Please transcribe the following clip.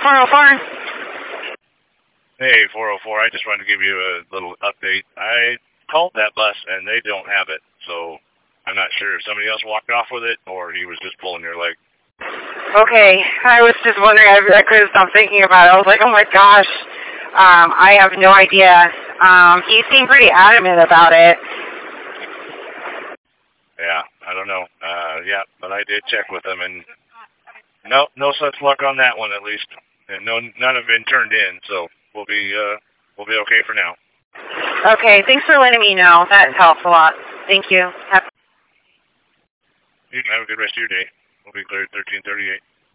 404. Hey, 404, I just wanted to give you a little update. I called that bus, and they don't have it, so I'm not sure if somebody else walked off with it, or he was just pulling your leg. Okay, I was just wondering, I couldn't stop thinking about it. I was like, oh my gosh, I have no idea. He seemed pretty adamant about it. Yeah, I don't know. Yeah, but I did check with them, and no such luck on that one, at least. And none have been turned in, so we'll be okay for now. Okay, thanks for letting me know. That helps a lot. Thank you. You can have a good rest of your day. We'll be clear at 1338.